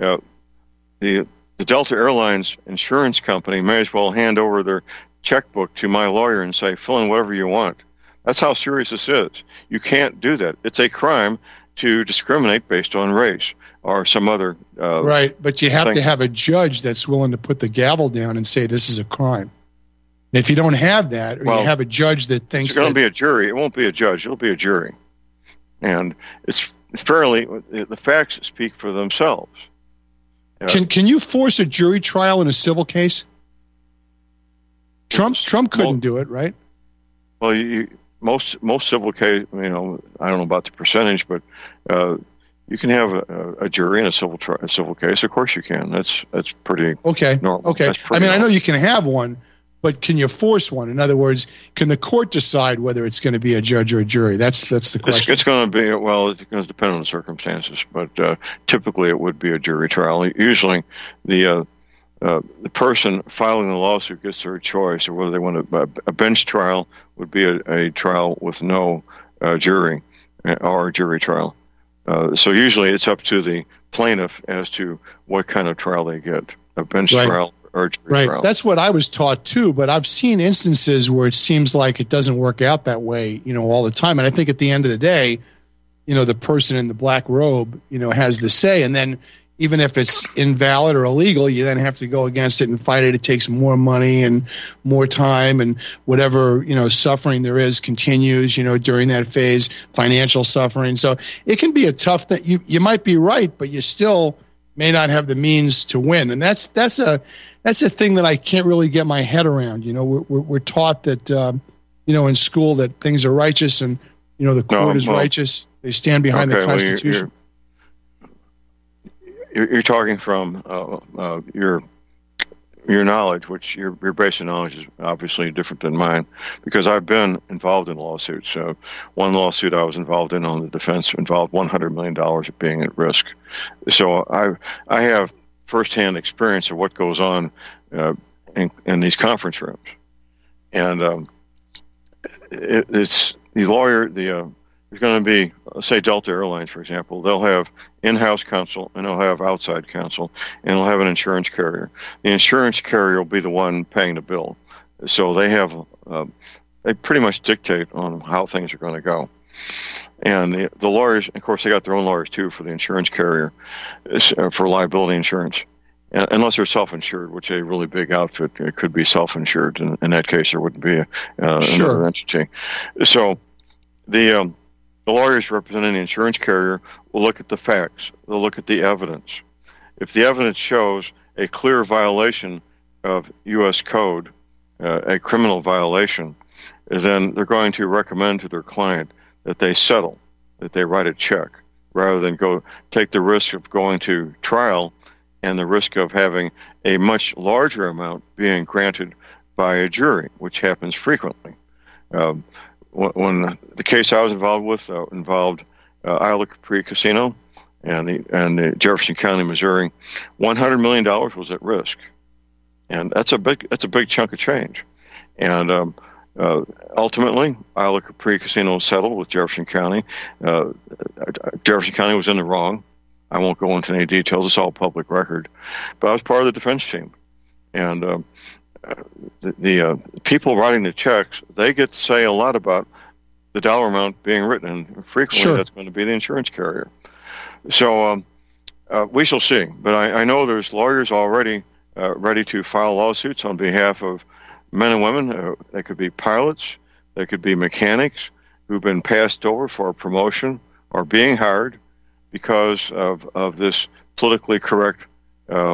The Delta Airlines insurance company may as well hand over their checkbook to my lawyer and say, fill in whatever you want. That's how serious this is. You can't do that. It's a crime to discriminate based on race or some other right, but you have to have a judge that's willing to put the gavel down and say this is a crime. And if you don't have that, or you have a judge that thinks it's going to be a jury, it won't be a judge. It'll be a jury. And it's fairly, the facts speak for themselves. Can you force a jury trial in a civil case? Trump couldn't do it, right? Well, most civil case, I don't know about the percentage, but you can have a jury in a civil case. Of course, you can. That's pretty normal. Okay. I know you can have one, but can you force one? In other words, can the court decide whether it's going to be a judge or a jury? That's the question. It's going to be, it's going to depend on the circumstances, but typically it would be a jury trial. Usually, the person filing the lawsuit gets their choice, or whether they want a bench trial would be a trial with no jury or a jury trial. So usually it's up to the plaintiff as to what kind of trial they get, a bench trial or a jury trial. That's what I was taught too, but I've seen instances where it seems like it doesn't work out that way, all the time. And I think at the end of the day, the person in the black robe, has the say. And then even if it's invalid or illegal, you then have to go against it and fight it. It takes more money and more time, and whatever, suffering there is continues, during that phase, financial suffering. So it can be a tough thing. You might be right, but you still may not have the means to win. And that's a thing that I can't really get my head around. We're taught that, in school that things are righteous and, the court is righteous. They stand behind the Constitution. You're talking from your knowledge, which your basic knowledge is obviously different than mine, because I've been involved in lawsuits. One lawsuit I was involved in on the defense involved $100 million of being at risk. So I have firsthand experience of what goes on in these conference rooms, and it's the lawyer. There's going to be, say, Delta Airlines, for example. They'll have in-house counsel, and they'll have outside counsel, and they'll have an insurance carrier. The insurance carrier will be the one paying the bill. So they pretty much dictate on how things are going to go. And the lawyers, of course, they got their own lawyers, too, for the insurance carrier, for liability insurance. Unless they're self-insured, which a really big outfit could be self-insured. In that case, there wouldn't be another entity. So the lawyers representing the insurance carrier will look at the facts. They'll look at the evidence. If the evidence shows a clear violation of U.S. code, a criminal violation, then they're going to recommend to their client that they settle, that they write a check, rather than go take the risk of going to trial and the risk of having a much larger amount being granted by a jury, which happens frequently. When the case I was involved with involved Isla Capri Casino and Jefferson County, Missouri, $100 million was at risk, and that's a big chunk of change. And ultimately, Isla Capri Casino settled with Jefferson County. Jefferson County was in the wrong. I won't go into any details. It's all public record. But I was part of the defense team, and the people writing the checks, they get to say a lot about the dollar amount being written, and frequently that's going to be the insurance carrier. So we shall see. But I know there's lawyers already ready to file lawsuits on behalf of men and women. They could be pilots, they could be mechanics who've been passed over for a promotion or being hired because of this politically correct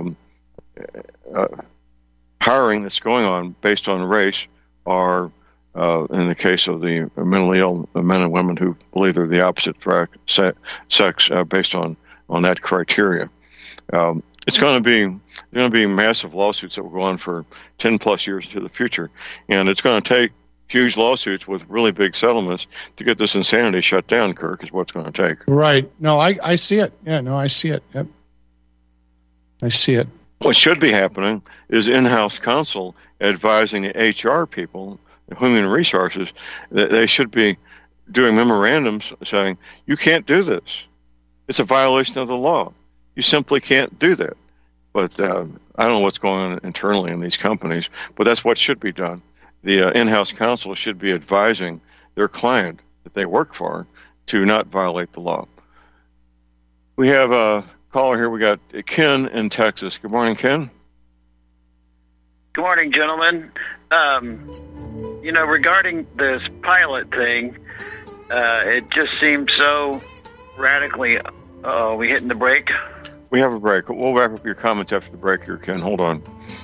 hiring that's going on based on race or in the case of the mentally ill men and women who believe they're the opposite sex based on that criteria. It's going to be massive lawsuits that will go on for 10 plus years into the future, and it's going to take huge lawsuits with really big settlements to get this insanity shut down. Kirk, is what's going to take. Right? No, I see it. Yeah, no, I see it. Yep. I see it. What should be happening is in-house counsel advising the HR people, human resources, that they should be doing memorandums saying, you can't do this. It's a violation of the law. You simply can't do that. But I don't know what's going on internally in these companies, but that's what should be done. The in-house counsel should be advising their client that they work for to not violate the law. We have a caller here. We got Ken in Texas. Good morning, Ken. Good morning, gentlemen. Regarding this pilot thing, it just seems so radically... are we hitting the break? We have a break. We'll wrap up your comments after the break here, Ken. Hold on.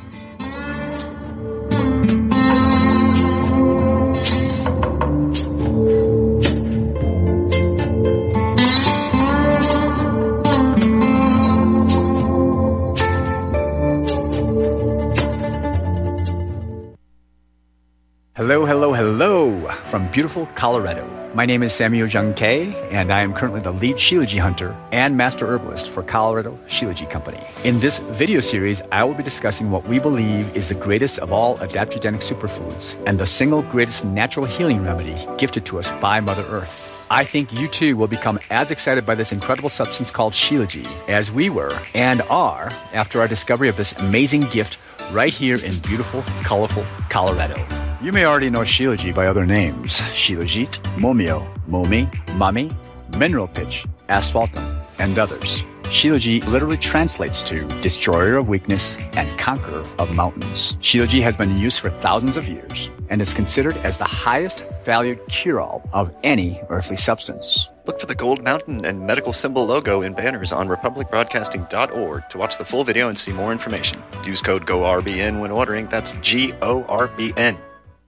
Hello from beautiful Colorado. My name is Samuel Jung Kei, and I am currently the lead Shilajit hunter and master herbalist for Colorado Shilajit Company. In this video series, I will be discussing what we believe is the greatest of all adaptogenic superfoods and the single greatest natural healing remedy gifted to us by Mother Earth. I think you too will become as excited by this incredible substance called Shilajit as we were and are after our discovery of this amazing gift right here in beautiful, colorful Colorado. You may already know Shilajit by other names: Shilajit, Momio, Momi, Mami, Mineral Pitch, Asphaltum, and others. Shilajit literally translates to destroyer of weakness and conqueror of mountains. Shilajit has been in use for thousands of years and is considered as the highest valued cure-all of any earthly substance. Look for the gold mountain and medical symbol logo in banners on republicbroadcasting.org to watch the full video and see more information. Use code GORBN when ordering. That's GORBN.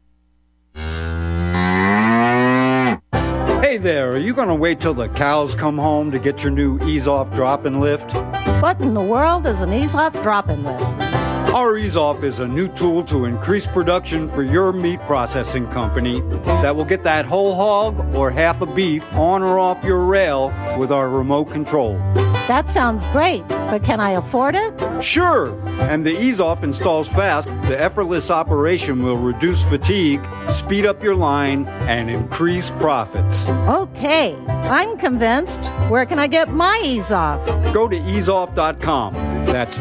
Hey there, are you going to wait till the cows come home to get your new Ease-Off Drop-and Lift? What in the world is an Ease-Off Drop-and Lift? Our Ease-Off is a new tool to increase production for your meat processing company that will get that whole hog or half a beef on or off your rail with our remote control. That sounds great, but can I afford it? Sure, and the Ease-Off installs fast. The effortless operation will reduce fatigue, speed up your line, and increase profits. Okay, I'm convinced. Where can I get my Ease-Off? Go to easeoff.com. That's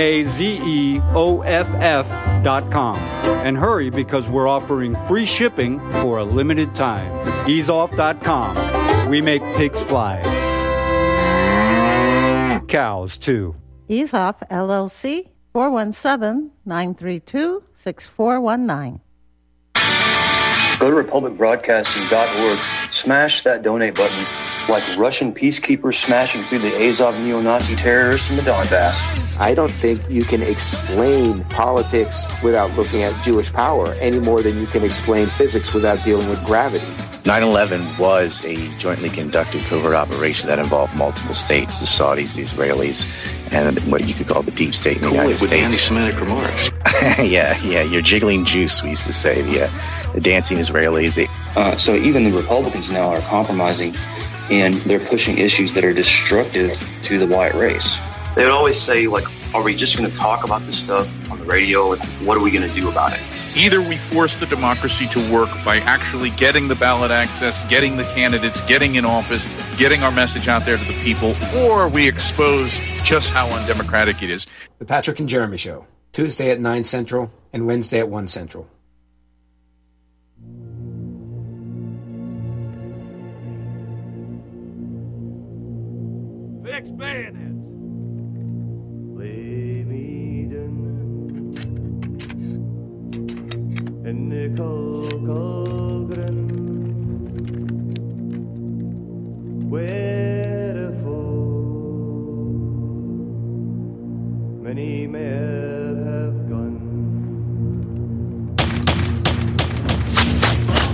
EAZEOFF.com. And hurry, because we're offering free shipping for a limited time. Easeoff.com. We make pigs fly. Cows, too. Ease-Off, LLC, 417-932-6419. Go to republicbroadcasting.org, smash that donate button like Russian peacekeepers smashing through the Azov neo-Nazi terrorists in the Donbass. I don't think you can explain politics without looking at Jewish power any more than you can explain physics without dealing with gravity. 9/11 was a jointly conducted covert operation that involved multiple states, the Saudis, the Israelis, and what you could call the deep state in the United States. With anti-Semitic remarks. yeah, you're jiggling juice, we used to say, the dancing Israelis. So even the Republicans now are compromising, and they're pushing issues that are destructive to the white race. They would always say, like, are we just going to talk about this stuff on the radio, and what are we going to do about it? Either we force the democracy to work by actually getting the ballot access, getting the candidates, getting in office, getting our message out there to the people, or we expose just how undemocratic it is. The Patrick and Jeremy Show, Tuesday at 9 Central and Wednesday at 1 Central. Fix bayonets. En Colgren, wherefore many may have gone.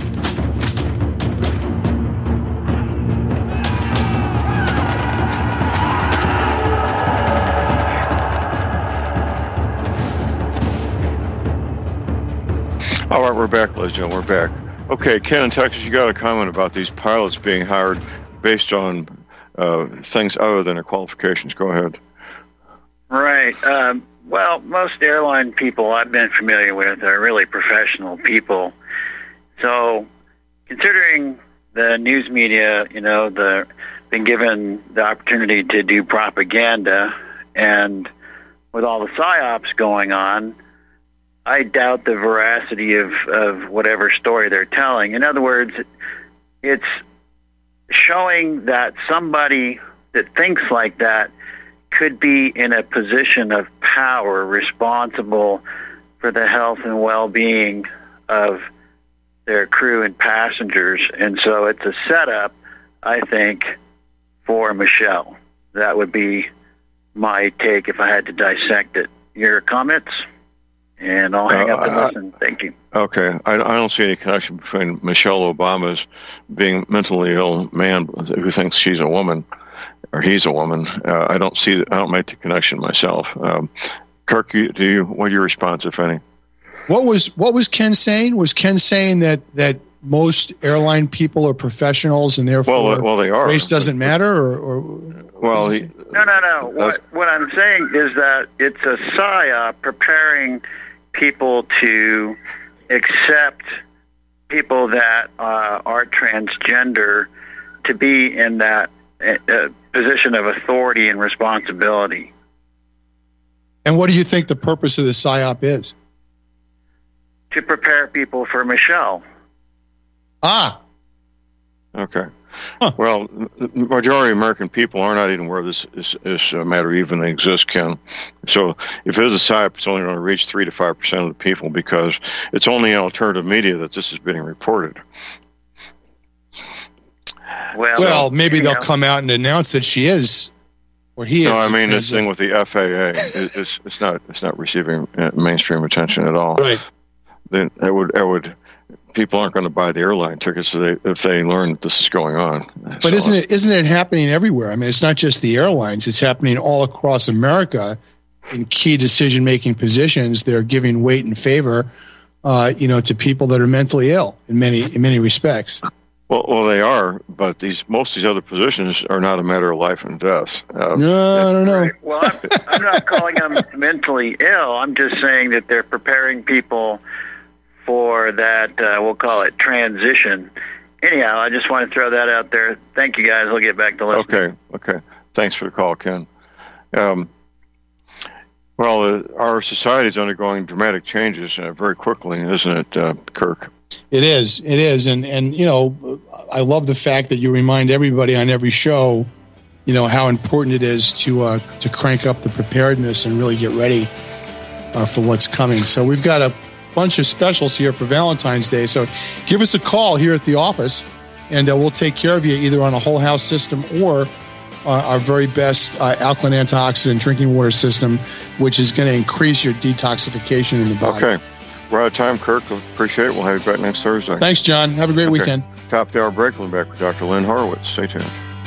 All right, we're back, ladies and gentlemen. We're back. Okay, Ken in Texas, you got a comment about these pilots being hired based on things other than their qualifications. Go ahead. Right. Well, most airline people I've been familiar with are really professional people. So, considering the news media, been given the opportunity to do propaganda, and with all the psyops going on, I doubt the veracity of whatever story they're telling. In other words, it's showing that somebody that thinks like that could be in a position of power responsible for the health and well-being of their crew and passengers. And so it's a setup, I think, for Michelle. That would be my take if I had to dissect it. Your comments? And I'll hang up and listen. Thank you. Okay. I don't see any connection between Michelle Obama's being mentally ill man who thinks she's a woman or he's a woman. I don't make the connection myself. Kirk, what's your response, if any? What was Ken saying? Was Ken saying that most airline people are professionals and therefore well they are. Race doesn't matter? Or well, no. What I'm saying is that it's a psyop preparing people to accept people that are transgender to be in that position of authority and responsibility. And what do you think the purpose of the psyop is? To prepare people for Michelle. Okay. Huh. Well, the majority of American people are not even aware this matter even exists, Ken. So if it is a psyop, it's only going to reach 3 to 5% of the people because it's only in alternative media that this is being reported. Well, maybe they'll come out and announce that she is, or he is. No, I mean this thing with the FAA. It's not receiving mainstream attention at all. Right. Then it would. People aren't going to buy the airline tickets if they learn that this is going on. But isn't it happening everywhere? I mean, it's not just the airlines; it's happening all across America in key decision-making positions. They're giving weight and favor, to people that are mentally ill in many respects. Well, they are, but most of these other positions are not a matter of life and death. No, I don't know. Right. Well, I'm not calling them mentally ill. I'm just saying that they're preparing people for that, we'll call it transition. Anyhow, I just want to throw that out there. Thank you, guys. I'll get back to listening. Okay. Thanks for the call, Ken. Our society is undergoing dramatic changes very quickly, isn't it, Kirk? It is, and I love the fact that you remind everybody on every show, how important it is to crank up the preparedness and really get ready for what's coming. So we've got a bunch of specials here for Valentine's Day. So give us a call here at the office, and we'll take care of you either on a whole house system or our very best alkaline antioxidant drinking water system, which is going to increase your detoxification in the body. Okay. We're out of time, Kirk. Appreciate it. We'll have you back next Thursday. Thanks, John. Have a great weekend. Top of the hour break. We'll be back with Dr. Lynn Horowitz. Stay tuned.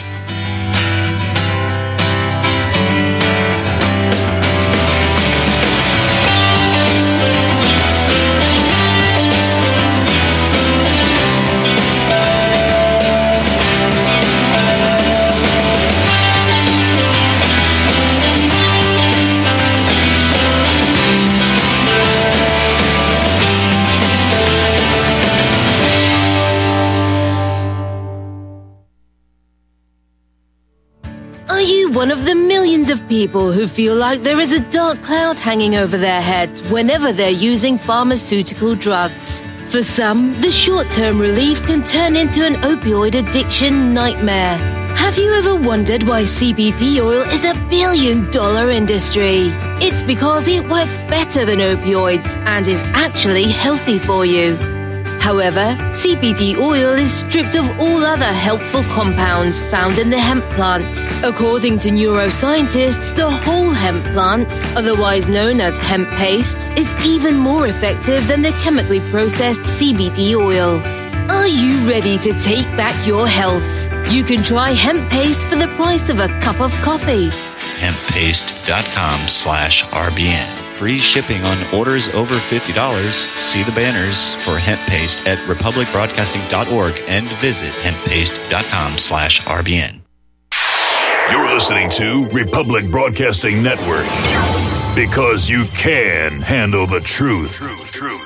One of the millions of people who feel like there is a dark cloud hanging over their heads whenever they're using pharmaceutical drugs. For some, the short-term relief can turn into an opioid addiction nightmare. Have you ever wondered why CBD oil is a billion-dollar industry? It's because it works better than opioids and is actually healthy for you. However, CBD oil is stripped of all other helpful compounds found in the hemp plant. According to neuroscientists, the whole hemp plant, otherwise known as hemp paste, is even more effective than the chemically processed CBD oil. Are you ready to take back your health? You can try hemp paste for the price of a cup of coffee. Hemppaste.com/RBN. free shipping on orders over $50. See the banners for hemp paste at republicbroadcasting.org and visit hemppaste.com/RBN. You're listening to Republic Broadcasting Network, because you can handle the truth.